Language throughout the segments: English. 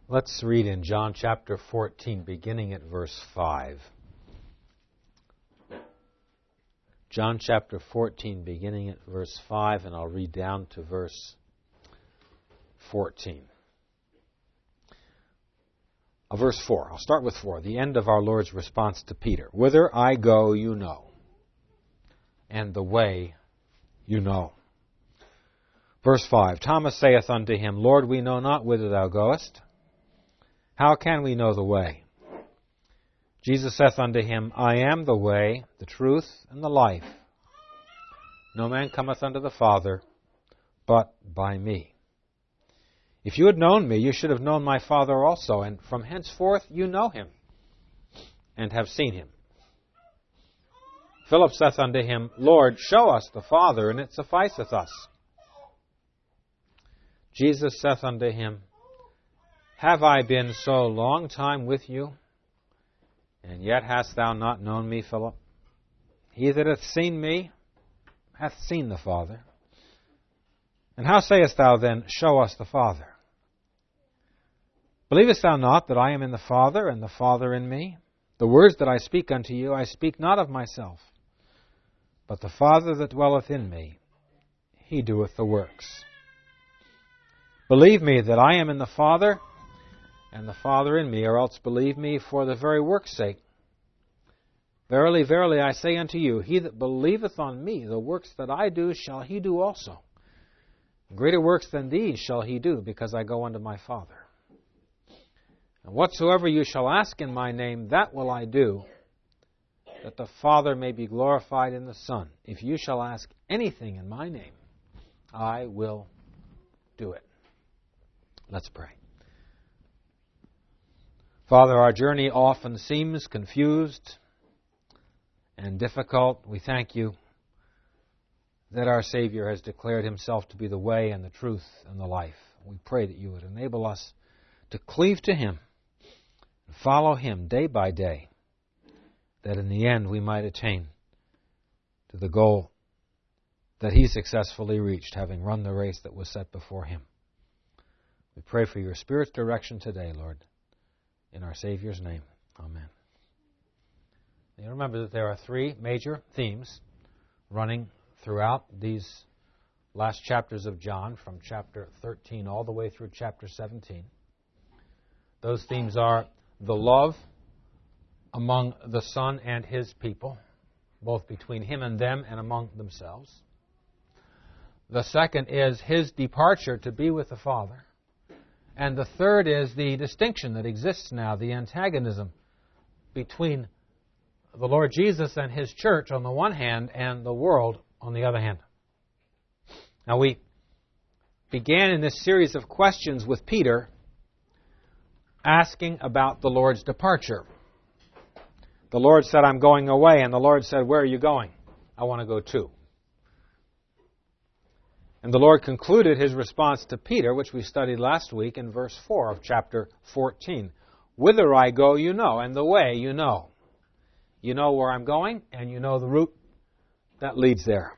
Let's read in John chapter 14, beginning at verse 5. John chapter 14, beginning at verse 5, and I'll read down to verse 14. Verse 4. I'll start with 4. The end of our Lord's response to Peter. Whither I go, you know, and the way you know. Verse 5. Thomas saith unto him, Lord, we know not whither thou goest. How can we know the way? Jesus saith unto him, I am the way, the truth, and the life. No man cometh unto the Father but by me. If you had known me, you should have known my Father also, and from henceforth you know him, and have seen him. Philip saith unto him, Lord, show us the Father, and it sufficeth us. Jesus saith unto him, Have I been so long time with you, and yet hast thou not known me, Philip? He that hath seen me hath seen the Father. And how sayest thou then, Show us the Father? Believest thou not that I am in the Father, and the Father in me? The words that I speak unto you, I speak not of myself, but the Father that dwelleth in me, he doeth the works. Believe me that I am in the Father, and the Father in me, or else believe me for the very work's sake. Verily, verily, I say unto you, he that believeth on me, the works that I do shall he do also. Greater works than these shall he do, because I go unto my Father. And whatsoever you shall ask in my name, that will I do, that the Father may be glorified in the Son. If you shall ask anything in my name, I will do it. Let's pray. Father, our journey often seems confused and difficult. We thank you that our Savior has declared himself to be the way and the truth and the life. We pray that you would enable us to cleave to him and follow him day by day, that in the end we might attain to the goal that he successfully reached, having run the race that was set before him. We pray for your Spirit's direction today, Lord, in our Savior's name. Amen. You remember that there are three major themes running throughout these last chapters of John, from chapter 13 all the way through chapter 17. Those themes are the love among the Son and his people, both between him and them and among themselves. The second is his departure to be with the Father. And the third is the distinction that exists now, the antagonism between the Lord Jesus and his church on the one hand and the world on the other hand. Now, we began in this series of questions with Peter asking about the Lord's departure. The Lord said, I'm going away, and the Lord said, where are you going? I want to go too. And the Lord concluded his response to Peter, which we studied last week, in verse 4 of chapter 14. Whither I go, you know, and the way you know. You know where I'm going, and you know the route that leads there.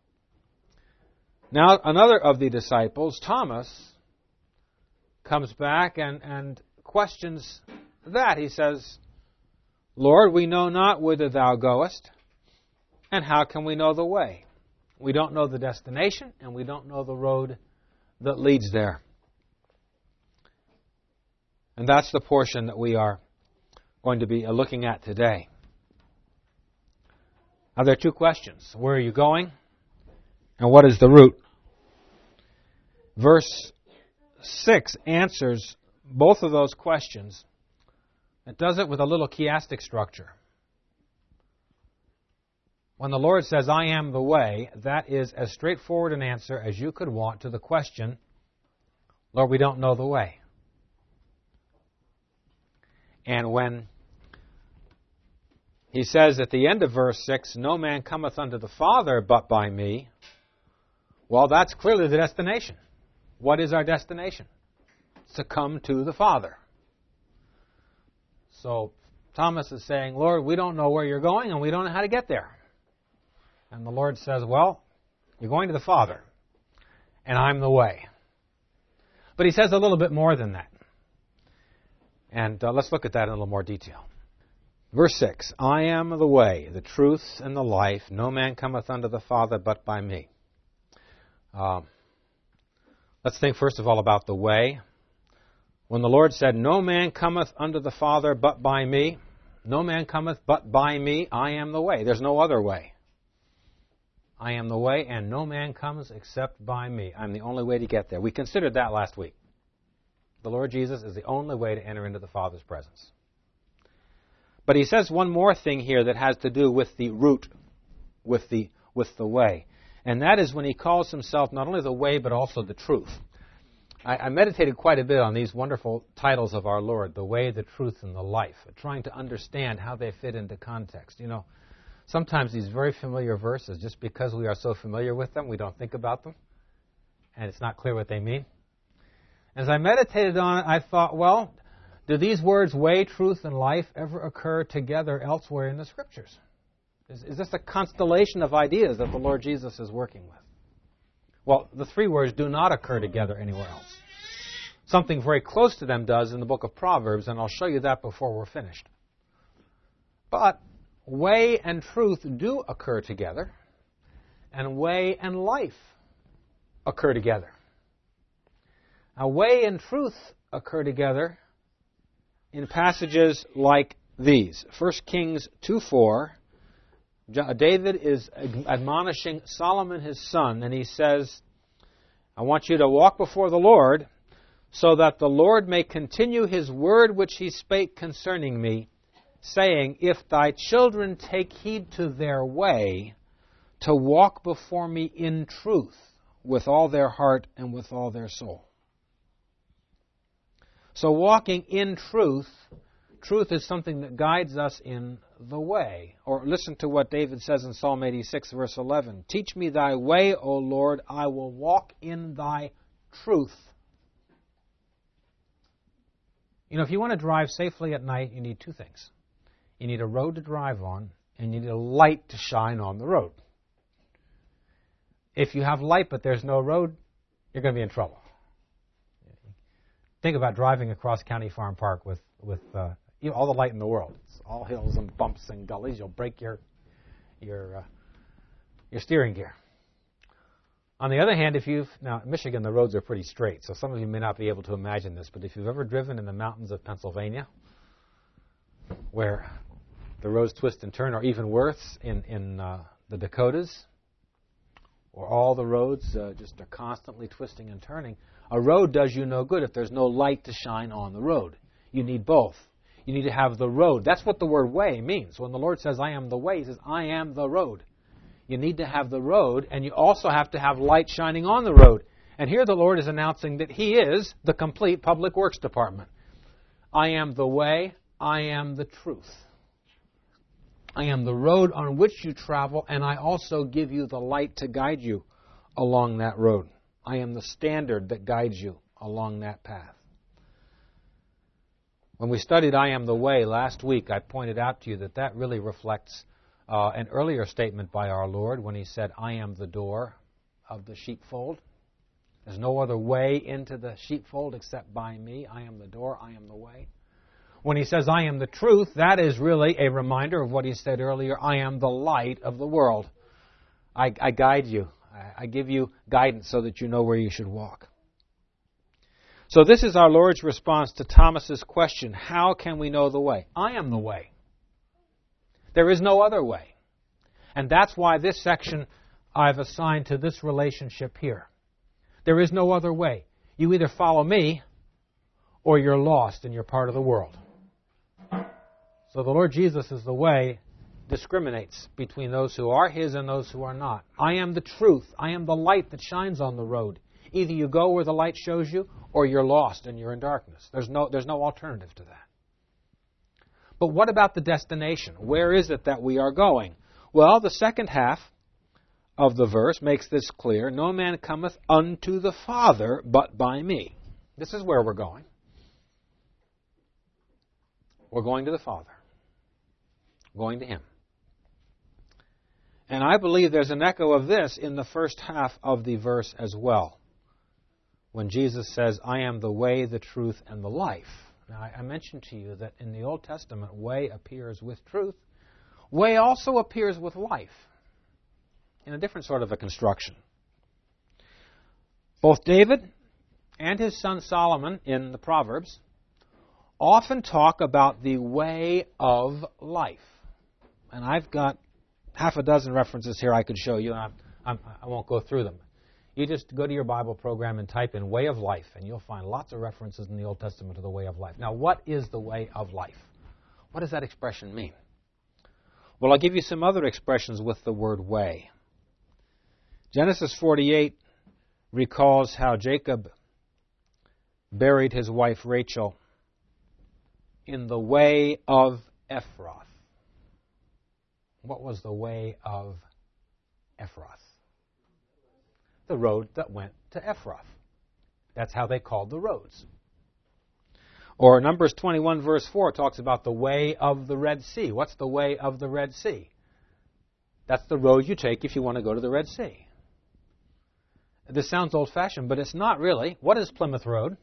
Now, another of the disciples, Thomas, comes back and questions that. He says, Lord, we know not whither thou goest, and how can we know the way? We don't know the destination, and we don't know the road that leads there. And that's the portion that we are going to be looking at today. Now, there are two questions. Where are you going? And what is the route? Verse 6 answers both of those questions. It does it with a little chiastic structure. When the Lord says, I am the way, that is as straightforward an answer as you could want to the question, Lord, we don't know the way. And when he says at the end of verse 6, no man cometh unto the Father but by me, well, that's clearly the destination. What is our destination? It's to come to the Father. So Thomas is saying, Lord, we don't know where you're going, and we don't know how to get there. And the Lord says, well, you're going to the Father, and I'm the way. But he says a little bit more than that. And let's look at that in a little more detail. Verse 6, I am the way, the truth, and the life. No man cometh unto the Father but by me. Let's think first of all about the way. When the Lord said, no man cometh unto the Father but by me, no man cometh but by me, I am the way. There's no other way. I am the way, and no man comes except by me. I'm the only way to get there. We considered that last week. The Lord Jesus is the only way to enter into the Father's presence. But he says one more thing here that has to do with the route, with the way. And that is when he calls himself not only the way, but also the truth. I meditated quite a bit on these wonderful titles of our Lord, the way, the truth, and the life, trying to understand how they fit into context. You know, sometimes these very familiar verses, just because we are so familiar with them, we don't think about them, and it's not clear what they mean. As I meditated on it, I thought, well, do these words, way, truth, and life, ever occur together elsewhere in the Scriptures? Is this a constellation of ideas that the Lord Jesus is working with? Well, the three words do not occur together anywhere else. Something very close to them does in the book of Proverbs, and I'll show you that before we're finished. But way and truth do occur together, and way and life occur together. Now, way and truth occur together in passages like these. 1 Kings 2:4, David is admonishing Solomon his son, and he says, I want you to walk before the Lord, so that the Lord may continue his word which he spake concerning me, saying, if thy children take heed to their way, to walk before me in truth, with all their heart and with all their soul. So walking in truth, truth is something that guides us in the way. Or listen to what David says in Psalm 86, verse 11. Teach me thy way, O Lord, I will walk in thy truth. You know, if you want to drive safely at night, you need two things. You need a road to drive on, and you need a light to shine on the road. If you have light but there's no road, you're going to be in trouble. Think about driving across County Farm Park with all the light in the world. It's all hills and bumps and gullies. You'll break your steering gear. On the other hand, now in Michigan the roads are pretty straight, so some of you may not be able to imagine this, but if you've ever driven in the mountains of Pennsylvania, where the roads twist and turn, or even worse in the Dakotas, where all the roads just are constantly twisting and turning, a road does you no good if there's no light to shine on the road. You need both. You need to have the road. That's what the word way means. When the Lord says, I am the way, he says, I am the road. You need to have the road, and you also have to have light shining on the road. And here the Lord is announcing that he is the complete public works department. I am the way, I am the truth. I am the road on which you travel, and I also give you the light to guide you along that road. I am the standard that guides you along that path. When we studied I am the way last week, I pointed out to you that really reflects an earlier statement by our Lord when he said, I am the door of the sheepfold. There's no other way into the sheepfold except by me. I am the door, I am the way. When he says, I am the truth, that is really a reminder of what he said earlier, I am the light of the world. I guide you. I give you guidance so that you know where you should walk. So this is our Lord's response to Thomas's question, how can we know the way? I am the way. There is no other way. And that's why this section I've assigned to this relationship here. There is no other way. You either follow me or you're lost and you're part of the world. So the Lord Jesus is the way, discriminates between those who are his and those who are not. I am the truth. I am the light that shines on the road. Either you go where the light shows you or you're lost and you're in darkness. There's no alternative to that. But what about the destination? Where is it that we are going? Well, the second half of the verse makes this clear. No man cometh unto the Father but by me. This is where we're going. We're going to the Father. Going to him. And I believe there's an echo of this in the first half of the verse as well. When Jesus says, I am the way, the truth, and the life. Now, I mentioned to you that in the Old Testament, way appears with truth. Way also appears with life in a different sort of a construction. Both David and his son Solomon in the Proverbs often talk about the way of life. And I've got half a dozen references here I could show you, and I won't go through them. You just go to your Bible program and type in way of life, and you'll find lots of references in the Old Testament to the way of life. Now, what is the way of life? What does that expression mean? Well, I'll give you some other expressions with the word way. Genesis 48 recalls how Jacob buried his wife Rachel in the way of Ephrath. What was the way of Ephrath? The road that went to Ephrath. That's how they called the roads. Or Numbers 21 verse 4 talks about the way of the Red Sea. What's the way of the Red Sea? That's the road you take if you want to go to the Red Sea. This sounds old-fashioned, but it's not really. What is Plymouth Road?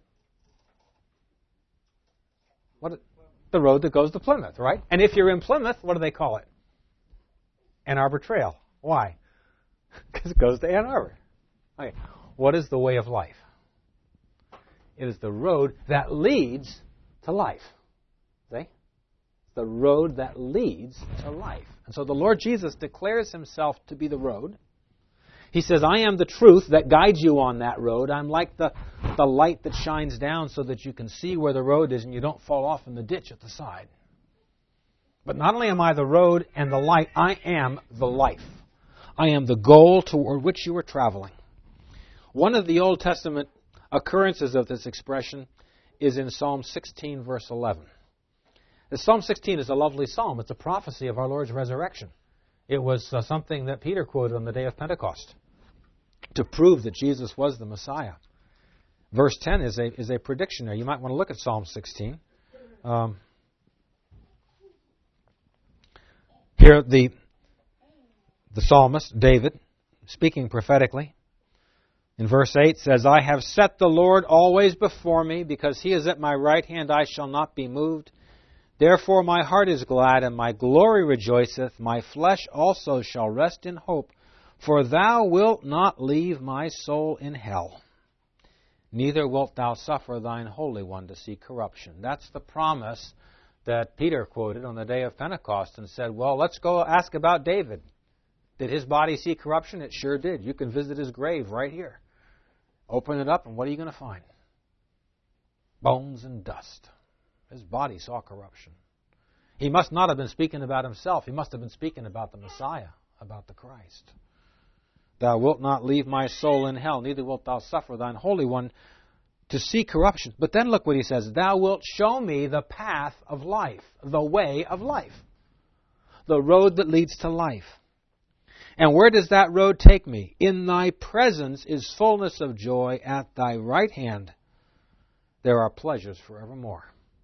The road that goes to Plymouth, right? And if you're in Plymouth, what do they call it? Ann Arbor Trail. Why? Because it goes to Ann Arbor. Okay. What is the way of life? It is the road that leads to life. See? The road that leads to life. And so the Lord Jesus declares himself to be the road. He says, I am the truth that guides you on that road. I'm like the light that shines down so that you can see where the road is and you don't fall off in the ditch at the side. But not only am I the road and the light, I am the life. I am the goal toward which you are traveling. One of the Old Testament occurrences of this expression is in Psalm 16, verse 11. Psalm 16 is a lovely psalm. It's a prophecy of our Lord's resurrection. It was something that Peter quoted on the day of Pentecost to prove that Jesus was the Messiah. Verse 10 is a prediction there. You might want to look at Psalm 16. Here the psalmist, David, speaking prophetically, in verse 8 says, I have set the Lord always before me, because he is at my right hand, I shall not be moved. Therefore my heart is glad, and my glory rejoiceth. My flesh also shall rest in hope, for thou wilt not leave my soul in hell. Neither wilt thou suffer thine Holy One to see corruption. That's the promise that Peter quoted on the day of Pentecost and said, well, let's go ask about David. Did his body see corruption? It sure did. You can visit his grave right here. Open it up, and what are you going to find? Bones and dust. His body saw corruption. He must not have been speaking about himself. He must have been speaking about the Messiah, about the Christ. Thou wilt not leave my soul in hell, neither wilt thou suffer thine Holy One to see corruption. But then look what he says. Thou wilt show me the path of life, the way of life, the road that leads to life. And where does that road take me? In thy presence is fullness of joy. At thy right hand there are pleasures forevermore.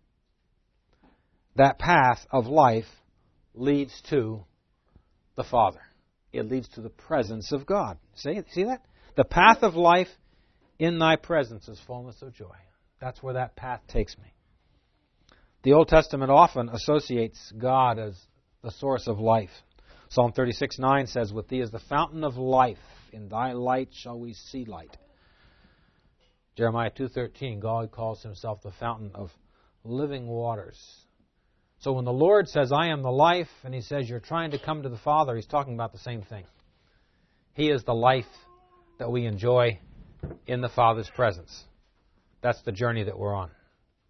That path of life leads to the Father. It leads to the presence of God. See that? The path of life, in thy presence is fullness of joy. That's where that path takes me. The Old Testament often associates God as the source of life. Psalm 36:9 says, with thee is the fountain of life. In thy light shall we see light. Jeremiah 2:13, God calls himself the fountain of living waters. So when the Lord says, I am the life, and he says, you're trying to come to the Father, he's talking about the same thing. He is the life that we enjoy in the Father's presence. That's the journey that we're on.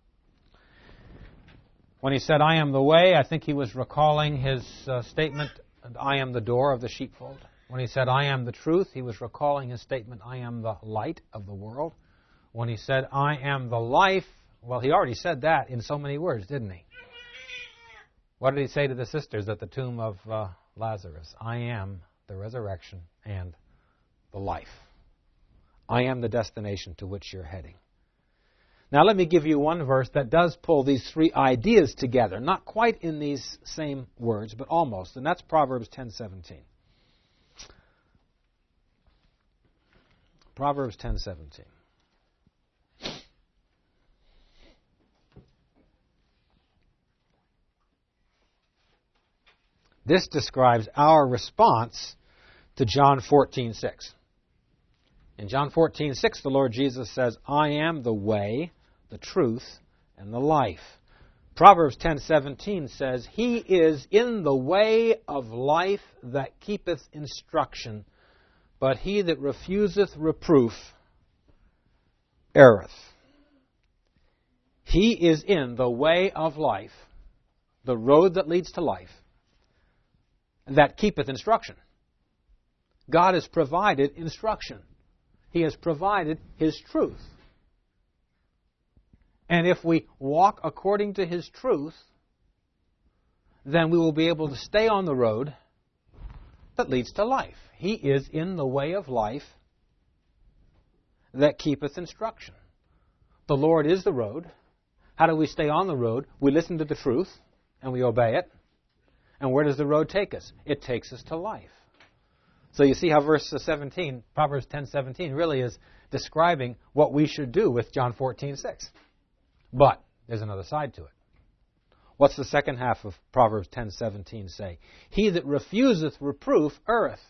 When he said, I am the way, I think he was recalling his statement, I am the door of the sheepfold. When he said, I am the truth, he was recalling his statement, I am the light of the world. When he said, I am the life, well, he already said that in so many words, didn't he? What did he say to the sisters at the tomb of Lazarus? I am the resurrection and the life. I am the destination to which you're heading. Now let me give you one verse that does pull these three ideas together. Not quite in these same words, but almost. And that's Proverbs 10:17. Proverbs 10:17. This describes our response to John 14:6. In John 14:6, the Lord Jesus says, I am the way, the truth, and the life. Proverbs 10:17 says, He is in the way of life that keepeth instruction, but he that refuseth reproof erreth. He is in the way of life, the road that leads to life, that keepeth instruction. God has provided instruction. He has provided His truth. And if we walk according to His truth, then we will be able to stay on the road that leads to life. He is in the way of life that keepeth instruction. The Lord is the road. How do we stay on the road? We listen to the truth and we obey it. And where does the road take us? It takes us to life. So you see how verse 17, Proverbs 10:17, really is describing what we should do with John 14:6. But there's another side to it. What's the second half of Proverbs 10:17 say? He that refuseth reproof erreth.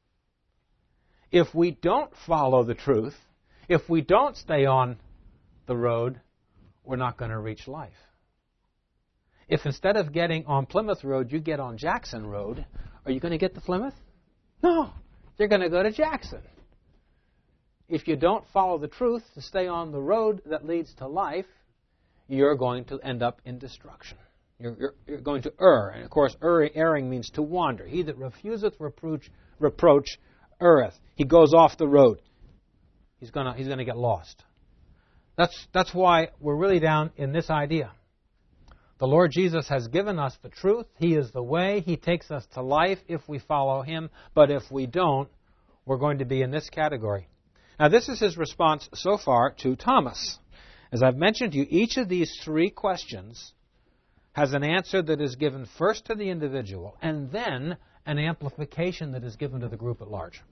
If we don't follow the truth, if we don't stay on the road, we're not going to reach life. If instead of getting on Plymouth Road, you get on Jackson Road, are you going to get to Plymouth? No, you're going to go to Jackson. If you don't follow the truth to stay on the road that leads to life, you're going to end up in destruction. You're going to err. And of course, erring means to wander. He that refuseth reproach erreth. He goes off the road. He's going to get lost. That's why we're really down in this idea. The Lord Jesus has given us the truth. He is the way. He takes us to life if we follow Him. But if we don't, we're going to be in this category. Now, this is His response so far to Thomas. As I've mentioned to you, each of these three questions has an answer that is given first to the individual and then an amplification that is given to the group at large.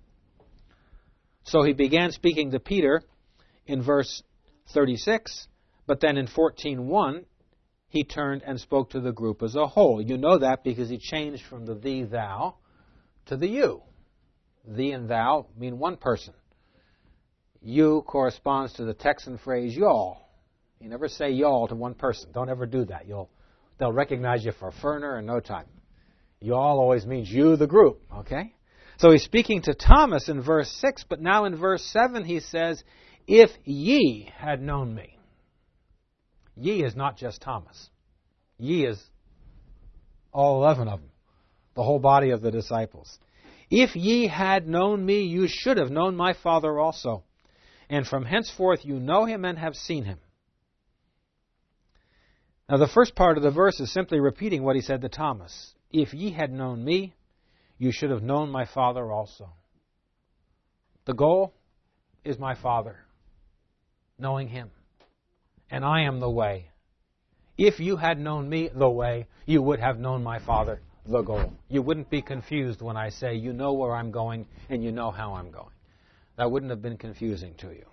So He began speaking to Peter in verse 36, but then in 14:1, He turned and spoke to the group as a whole. You know that because He changed from the thee, thou to the you. Thee and thou mean one person. You corresponds to the Texan phrase y'all. You never say y'all to one person. Don't ever do that. They'll recognize you for Ferner in no time. Y'all always means you, the group. Okay? So He's speaking to Thomas in verse 6, but now in verse 7 He says, if ye had known me. Ye is not just Thomas. Ye is all 11 of them, the whole body of the disciples. If ye had known me, you should have known my Father also. And from henceforth you know Him and have seen Him. Now the first part of the verse is simply repeating what He said to Thomas. If ye had known me, you should have known my Father also. The goal is my Father, knowing Him. And I am the way. If you had known me, the way, you would have known my Father, the goal. You wouldn't be confused when I say you know where I'm going and you know how I'm going. That wouldn't have been confusing to you.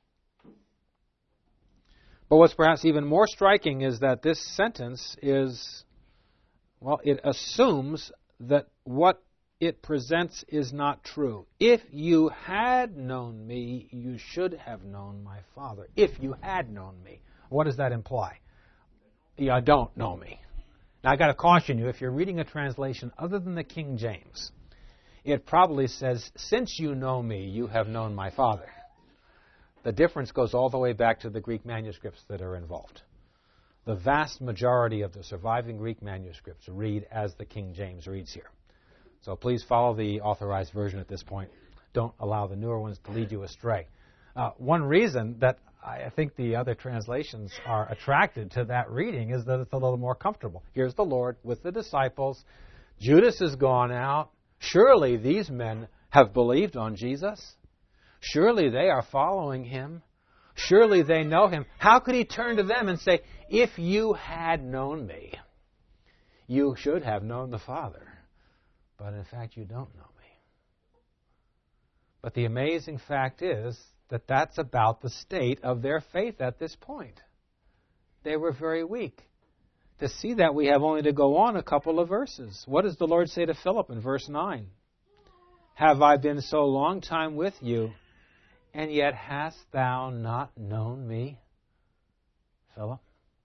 But what's perhaps even more striking is that this sentence is, well, it assumes that what it presents is not true. If you had known me, you should have known my Father. If you had known me. What does that imply? You don't know me. Now, I've got to caution you, if you're reading a translation other than the King James, it probably says, since you know me, you have known my Father. The difference goes all the way back to the Greek manuscripts that are involved. The vast majority of the surviving Greek manuscripts read as the King James reads here. So please follow the authorized version at this point. Don't allow the newer ones to lead you astray. One reason that I think the other translations are attracted to that reading is that it's a little more comfortable. Here's the Lord with the disciples. Judas has gone out. Surely these men have believed on Jesus. Surely they are following Him. Surely they know Him. How could He turn to them and say, if you had known me, you should have known the Father. But in fact, you don't know me. But the amazing fact is that that's about the state of their faith at this point. They were very weak. to see that, we have only to go on a couple of verses. What does the Lord say to Philip in verse 9? Have I been so long time with you, and yet hast thou not known me, Philip?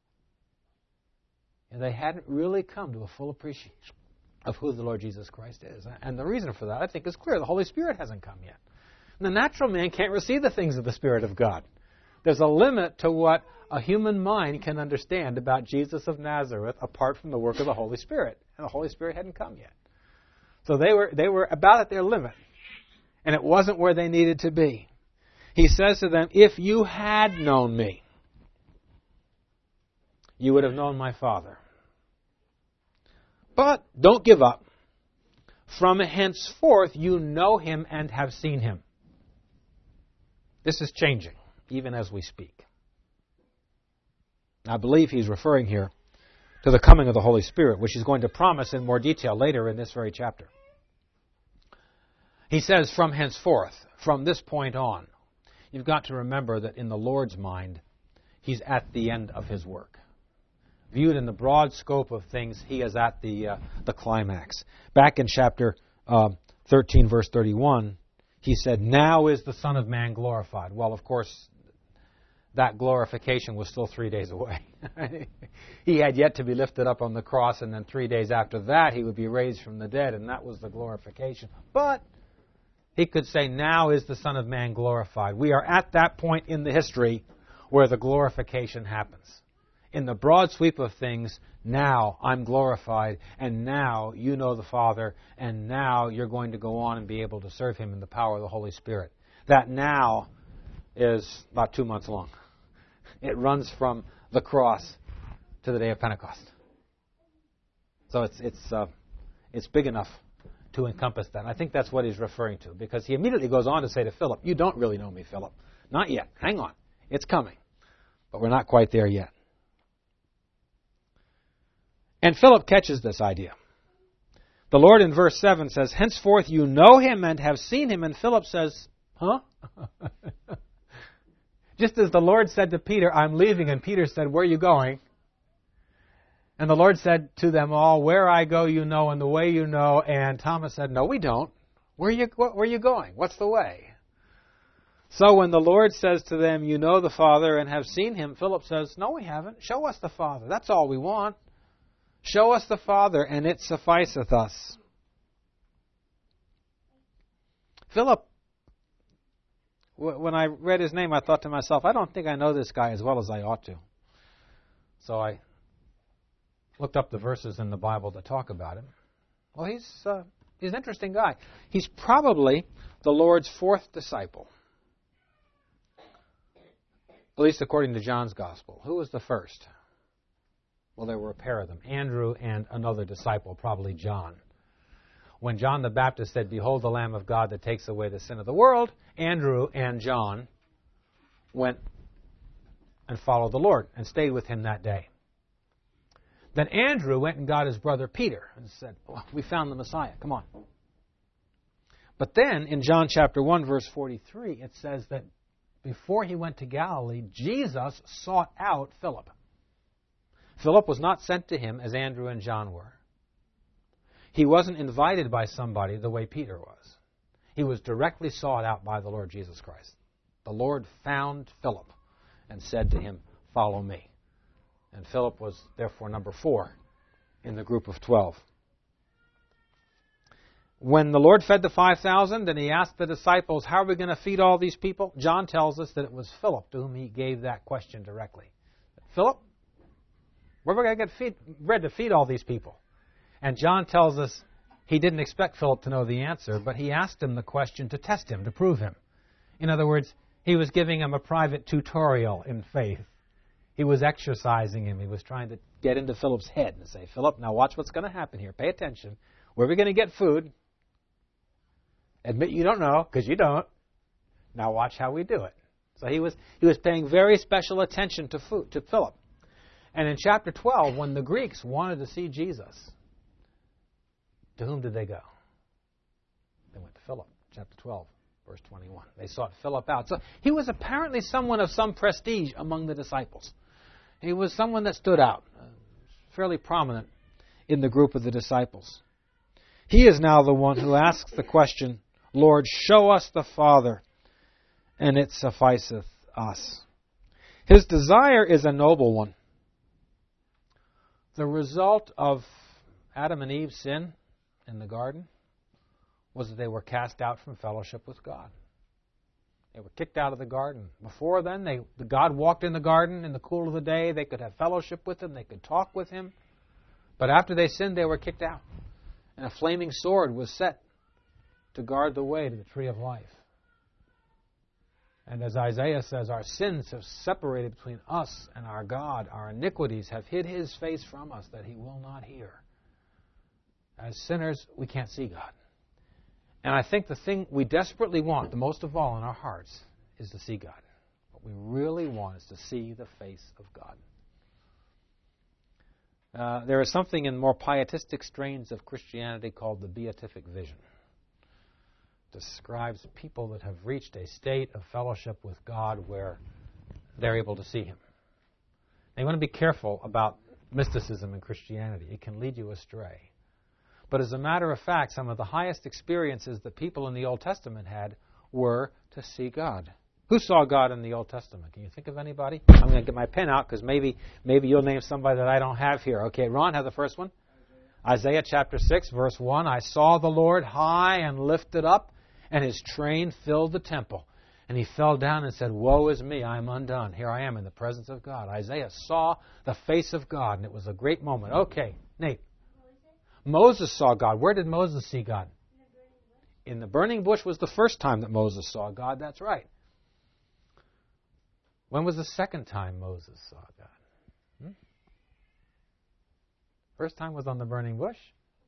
And they hadn't really come to a full appreciation of who the Lord Jesus Christ is. And the reason for that, I think, is clear. The Holy Spirit hasn't come yet. And the natural man can't receive the things of the Spirit of God. There's a limit to what a human mind can understand about Jesus of Nazareth apart from the work of the Holy Spirit. And the Holy Spirit hadn't come yet. So they were about at their limit. And it wasn't where they needed to be. He says to them, if you had known me, you would have known my Father. But don't give up. From henceforth you know him and have seen him. This is changing, even as we speak. I believe he's referring here to the coming of the Holy Spirit, which he's going to promise in more detail later in this very chapter. He says, from henceforth, from this point on. You've got to remember that in the Lord's mind, he's at the end of his work. Viewed in the broad scope of things, he is at the climax. Back in chapter 13, verse 31, he said, now is the Son of Man glorified. Well, of course, that glorification was still 3 days away. He had yet to be lifted up on the cross, and then 3 days after that, he would be raised from the dead, and that was the glorification. But he could say, now is the Son of Man glorified. We are at that point in the history where the glorification happens. In the broad sweep of things, now I'm glorified, and now you know the Father, and now you're going to go on and be able to serve him in the power of the Holy Spirit. That now is about 2 months long. It runs from the cross to the day of Pentecost. So it's big enough to encompass that. And I think that's what he's referring to, because he immediately goes on to say to Philip, you don't really know me, Philip. Not yet. Hang on. It's coming. But we're not quite there yet. And Philip catches this idea. The Lord in verse 7 says, henceforth you know him and have seen him. And Philip says, huh? Just as the Lord said to Peter, I'm leaving, and Peter said, where are you going? And the Lord said to them all, where I go you know, and the way you know. And Thomas said, no, we don't. Where are you going? What's the way? So when the Lord says to them, you know the Father and have seen him, Philip says, no, we haven't. Show us the Father. That's all we want. Show us the Father, and it sufficeth us. Philip, when I read his name, I thought to myself, I don't think I know this guy as well as I ought to. So I looked up the verses in the Bible that talk about him. Well, he's an interesting guy. He's probably the Lord's fourth disciple, at least according to John's Gospel. Who was the first? Well, there were a pair of them, Andrew and another disciple, probably John. When John the Baptist said, behold the Lamb of God that takes away the sin of the world, Andrew and John went and followed the Lord and stayed with him that day. Then Andrew went and got his brother Peter and said, oh, we found the Messiah, come on. But then in John chapter 1, verse 43, it says that before he went to Galilee, Jesus sought out Philip. Philip was not sent to him as Andrew and John were. He wasn't invited by somebody the way Peter was. He was directly sought out by the Lord Jesus Christ. The Lord found Philip and said to him, follow me. And Philip was therefore number 4 in the group of 12. When the Lord fed the 5,000 and he asked the disciples, how are we going to feed all these people? John tells us that it was Philip to whom he gave that question directly. Philip, where are we going to get bread to feed all these people? And John tells us he didn't expect Philip to know the answer, but he asked him the question to test him, to prove him. In other words, he was giving him a private tutorial in faith. He was exercising him. He was trying to get into Philip's head and say, Philip, now watch what's going to happen here. Pay attention. Where are we going to get food? Admit you don't know, because you don't. Now watch how we do it. So he was paying very special attention to Philip. And in chapter 12, when the Greeks wanted to see Jesus, to whom did they go? They went to Philip, chapter 12, verse 21. They sought Philip out. So he was apparently someone of some prestige among the disciples. He was someone that stood out. fairly prominent in the group of the disciples. He is now the one who asks the question, Lord, show us the Father, and it sufficeth us. His desire is a noble one. The result of Adam and Eve's sin in the garden was that they were cast out from fellowship with God. They were kicked out of the garden. Before then, God walked in the garden in the cool of the day. They could have fellowship with Him. They could talk with Him. But after they sinned, they were kicked out. And a flaming sword was set to guard the way to the tree of life. And as Isaiah says, our sins have separated between us and our God. Our iniquities have hid His face from us that He will not hear. As sinners, we can't see God. And I think the thing we desperately want, the most of all in our hearts, is to see God. What we really want is to see the face of God. There is something in more pietistic strains of Christianity called the beatific vision. It describes people that have reached a state of fellowship with God where they're able to see Him. Now, you want to be careful about mysticism in Christianity. It can lead you astray. But as a matter of fact, some of the highest experiences that people in the Old Testament had were to see God. Who saw God in the Old Testament? Can you think of anybody? I'm going to get my pen out because maybe you'll name somebody that I don't have here. Okay, Ron, have the first one. Isaiah chapter 6, verse 1. I saw the Lord high and lifted up, and His train filled the temple. And He fell down and said, Woe is me, I am undone. Here I am in the presence of God. Isaiah saw the face of God, and it was a great moment. Okay, Nate. Moses saw God. Where did Moses see God? In the burning bush was the first time that Moses saw God. That's right. When was the second time Moses saw God? First time was on the burning bush.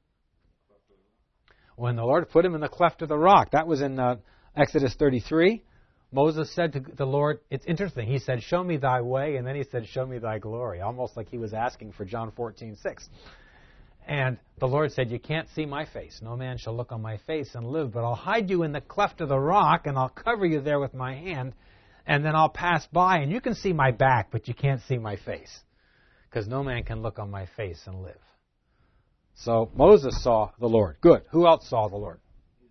When the Lord put him in the cleft of the rock. That was in Exodus 33. Moses said to the Lord, it's interesting, he said, show me thy way, and then he said, show me thy glory. Almost like he was asking for John 14:6. And the Lord said, you can't see my face. No man shall look on my face and live, but I'll hide you in the cleft of the rock, and I'll cover you there with my hand, and then I'll pass by, and you can see my back, but you can't see my face, because no man can look on my face and live. So Moses saw the Lord. Good. Who else saw the Lord?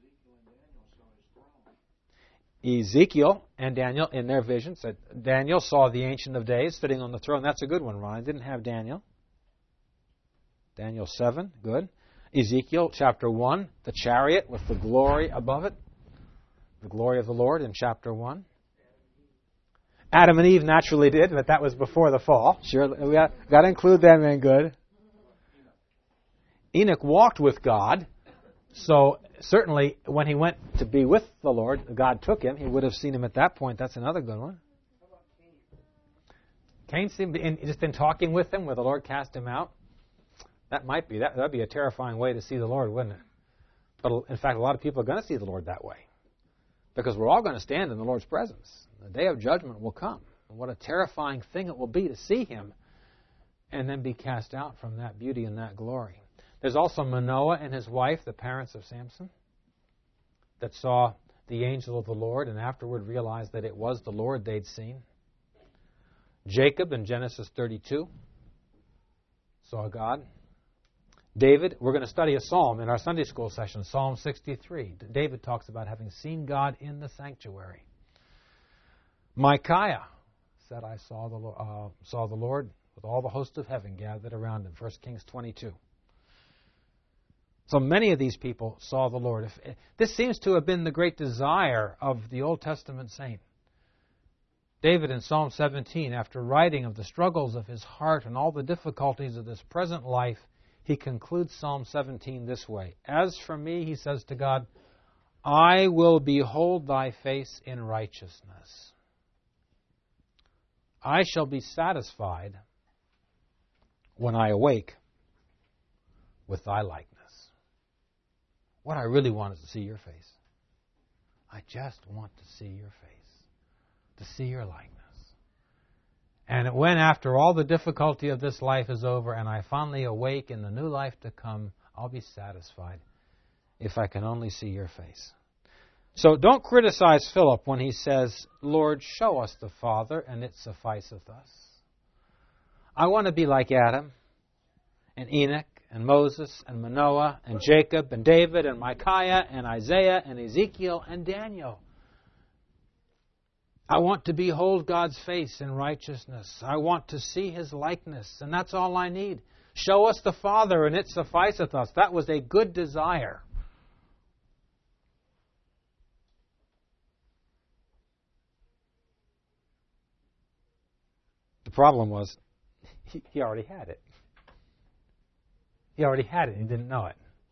Ezekiel and Daniel in their vision said, Daniel saw the Ancient of Days sitting on the throne. That's a good one, Ron. I didn't have Daniel. Daniel 7, good. Ezekiel chapter 1, the chariot with the glory above it. The glory of the Lord in chapter 1. Adam and Eve naturally did, but that was before the fall. Sure, we got to include them in good. Enoch walked with God, so certainly when he went to be with the Lord, God took him. He would have seen him at that point. That's another good one. Cain seemed just in talking with him, where the Lord cast him out. That might be. That'd be a terrifying way to see the Lord, wouldn't it? But in fact, a lot of people are going to see the Lord that way, because we're all going to stand in the Lord's presence. The day of judgment will come. And what a terrifying thing it will be to see Him and then be cast out from that beauty and that glory. There's also Manoah and his wife, the parents of Samson, that saw the angel of the Lord and afterward realized that it was the Lord they'd seen. Jacob in Genesis 32 saw God. David, we're going to study a psalm in our Sunday school session, Psalm 63. David talks about having seen God in the sanctuary. Micaiah said, I saw the Lord with all the host of heaven gathered around him, 1 Kings 22. So many of these people saw the Lord. This seems to have been the great desire of the Old Testament saint. David in Psalm 17, after writing of the struggles of his heart and all the difficulties of this present life, he concludes Psalm 17 this way. As for me, he says to God, I will behold thy face in righteousness. I shall be satisfied when I awake with thy likeness. What I really want is to see your face. I just want to see your face, to see your likeness. And when, after all the difficulty of this life is over and I finally awake in the new life to come, I'll be satisfied if I can only see your face. So don't criticize Philip when he says, Lord, show us the Father, and it sufficeth us. I want to be like Adam. and Enoch and Moses and Manoah and Jacob and David and Micaiah and Isaiah and Ezekiel and Daniel. I want to behold God's face in righteousness. I want to see His likeness, and that's all I need. Show us the Father, and it sufficeth us. That was a good desire. The problem was, he already had it. He already had it, and he didn't know it.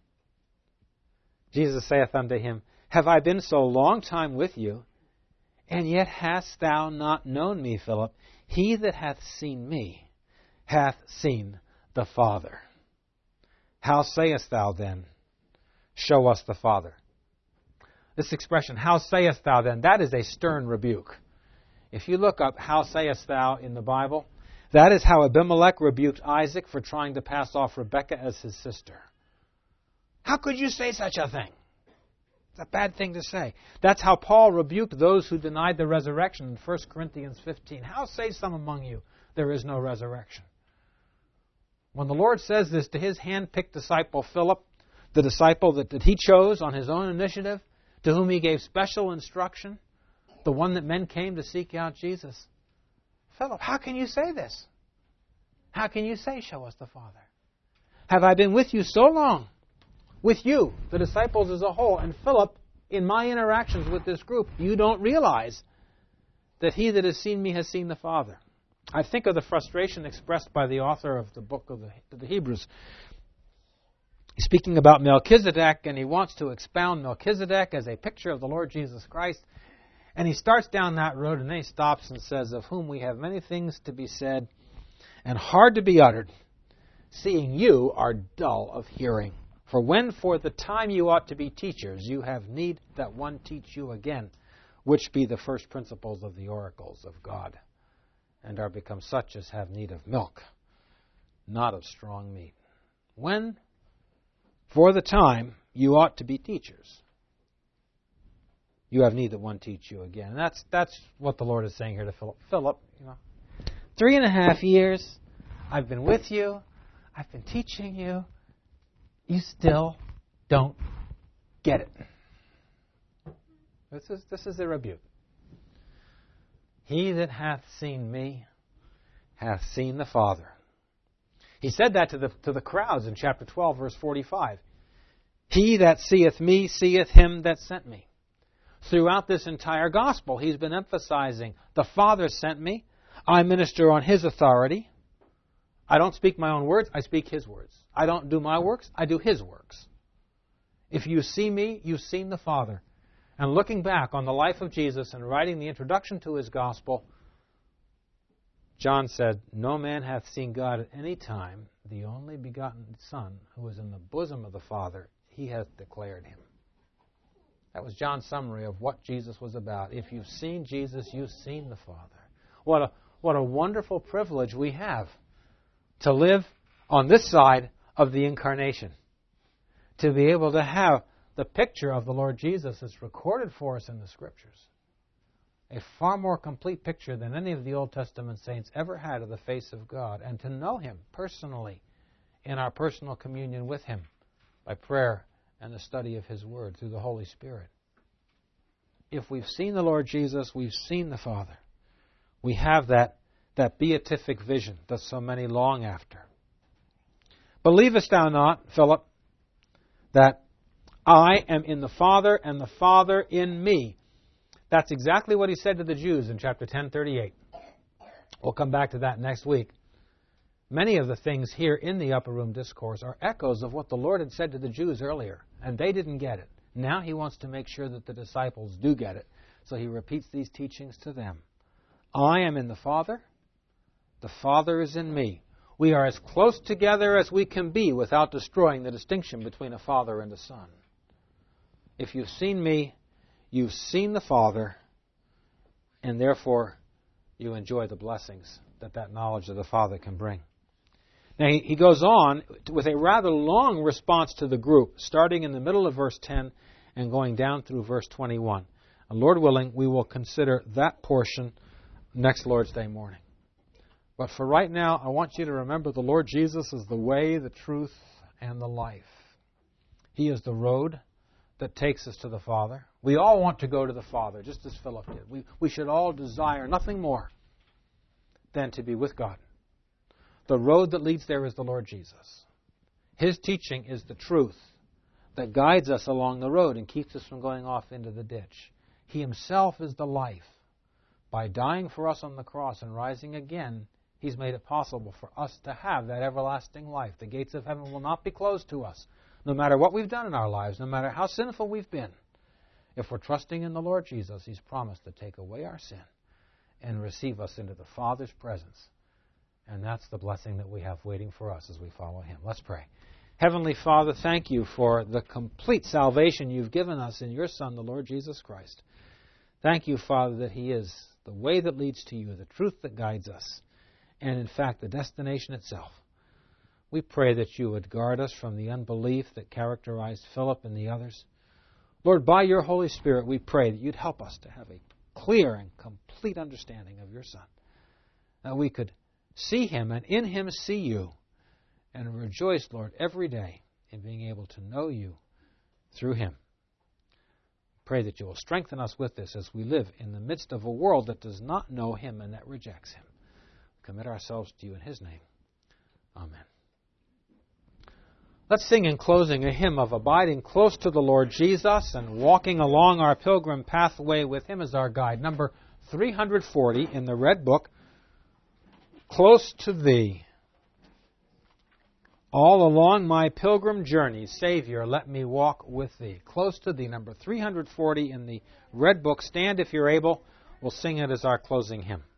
Jesus saith unto him, Have I been so long time with you, and yet hast thou not known me, Philip? He that hath seen me hath seen the Father. How sayest thou then, Show us the Father? This expression, how sayest thou then, that is a stern rebuke. If you look up how sayest thou in the Bible, that is how Abimelech rebuked Isaac for trying to pass off Rebekah as his sister. How could you say such a thing? It's a bad thing to say. That's how Paul rebuked those who denied the resurrection in 1 Corinthians 15. How say some among you there is no resurrection? When the Lord says this to His hand-picked disciple Philip, the disciple that He chose on His own initiative, to whom He gave special instruction, the one that men came to seek out Jesus, Philip, how can you say this? How can you say, Show us the Father? Have I been with you so long? With you, the disciples as a whole. And Philip, in my interactions with this group, you don't realize that he that has seen me has seen the Father. I think of the frustration expressed by the author of the book of the Hebrews. He's speaking about Melchizedek, and he wants to expound Melchizedek as a picture of the Lord Jesus Christ. And he starts down that road, and then he stops and says, Of whom we have many things to be said, and hard to be uttered, seeing you are dull of hearing. For when for the time you ought to be teachers, you have need that one teach you again, which be the first principles of the oracles of God, and are become such as have need of milk, not of strong meat. When for the time you ought to be teachers, you have need that one teach you again. And that's what the Lord is saying here to Philip. Philip, 3.5 years, I've been with you, I've been teaching you, you still don't get it. This is a rebuke. He that hath seen me hath seen the Father. He said that to the crowds in chapter 12, verse 45. He that seeth me seeth him that sent me. Throughout this entire gospel, He's been emphasizing, the Father sent me. I minister on His authority. I don't speak my own words, I speak His words. I don't do my works, I do His works. If you see me, you've seen the Father. And looking back on the life of Jesus and writing the introduction to His gospel, John said, No man hath seen God at any time. The only begotten Son, who is in the bosom of the Father, He hath declared Him. That was John's summary of what Jesus was about. If you've seen Jesus, you've seen the Father. What a wonderful privilege we have to live on this side of the incarnation. To be able to have the picture of the Lord Jesus that's recorded for us in the Scriptures. A far more complete picture than any of the Old Testament saints ever had of the face of God. And to know Him personally in our personal communion with Him by prayer and the study of His Word through the Holy Spirit. If we've seen the Lord Jesus, we've seen the Father. We have that beatific vision that so many long after. Believest thou not, Philip, that I am in the Father and the Father in me? That's exactly what He said to the Jews in chapter 10:38. We'll come back to that next week. Many of the things here in the Upper Room Discourse are echoes of what the Lord had said to the Jews earlier, and they didn't get it. Now He wants to make sure that the disciples do get it, so He repeats these teachings to them. I am in the Father, the Father is in me. We are as close together as we can be without destroying the distinction between a Father and a Son. If you've seen me, you've seen the Father, and therefore you enjoy the blessings that knowledge of the Father can bring. Now, he goes on with a rather long response to the group, starting in the middle of verse 10 and going down through verse 21. And Lord willing, we will consider that portion next Lord's Day morning. But for right now, I want you to remember the Lord Jesus is the way, the truth, and the life. He is the road that takes us to the Father. We all want to go to the Father, just as Philip did. We should all desire nothing more than to be with God. The road that leads there is the Lord Jesus. His teaching is the truth that guides us along the road and keeps us from going off into the ditch. He himself is the life. By dying for us on the cross and rising again, He's made it possible for us to have that everlasting life. The gates of heaven will not be closed to us, no matter what we've done in our lives, no matter how sinful we've been. If we're trusting in the Lord Jesus, He's promised to take away our sin and receive us into the Father's presence. And that's the blessing that we have waiting for us as we follow Him. Let's pray. Heavenly Father, thank You for the complete salvation You've given us in Your Son, the Lord Jesus Christ. Thank You, Father, that He is the way that leads to You, the truth that guides us, and in fact the destination itself. We pray that You would guard us from the unbelief that characterized Philip and the others. Lord, by Your Holy Spirit, we pray that You'd help us to have a clear and complete understanding of Your Son, that we could see Him and in Him see You, and rejoice, Lord, every day in being able to know You through Him. Pray that You will strengthen us with this as we live in the midst of a world that does not know Him and that rejects Him. We commit ourselves to You in His name. Amen. Let's sing in closing a hymn of abiding close to the Lord Jesus and walking along our pilgrim pathway with Him as our guide. Number 340 in the Red Book, Close to Thee. All along my pilgrim journey, Savior, let me walk with Thee. Close to Thee, number 340 in the Red Book. Stand if you're able. We'll sing it as our closing hymn.